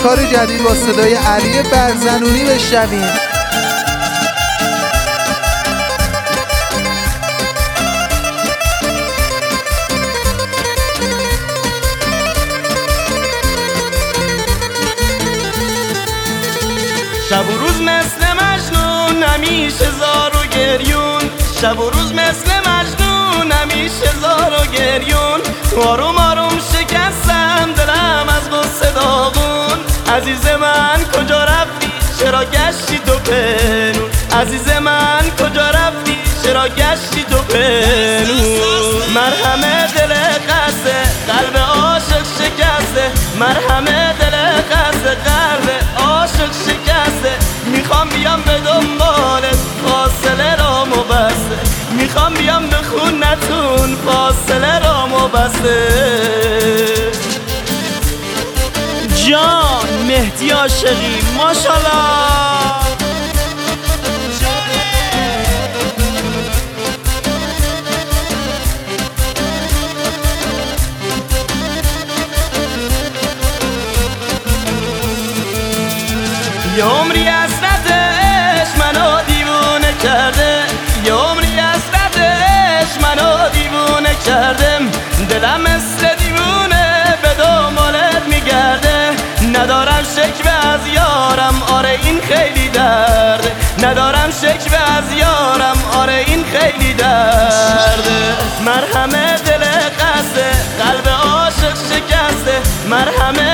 کار جدید با صدای علی برزنونی بشنویم. شب و روز مثل مجنون همیشه زار و گریون، شب و روز مثل مجنون همیشه زار و گریون. آروم آروم شکستم دلم از غصه داغون. عزیز من کجا رفتی چرا گشتی تو پنون؟ عزیز من کجا رفتی چرا گشتی تو پنون؟ مرهم دل خسته قلب عاشق شکسته، مرهم دل خسته قلب عاشق شکسته. میخوام بیام به دنبالت فاصله رامو بسته، میخوام بیام به خونتون فاصله رامو بسته. جان مهدی عاشقی ماشالله. یه عمری حسرتش منو دیوونه کرده، یه عمری حسرتش منو دیوونه کردم. دلم مثل دیوونه به دنبالت میگرده. ندارم شکوه از یارم آره این خیلی درده، ندارم شکوه از یارم آره این خیلی درده. مرهم دل خسته قلب عاشق شکسته، مرهم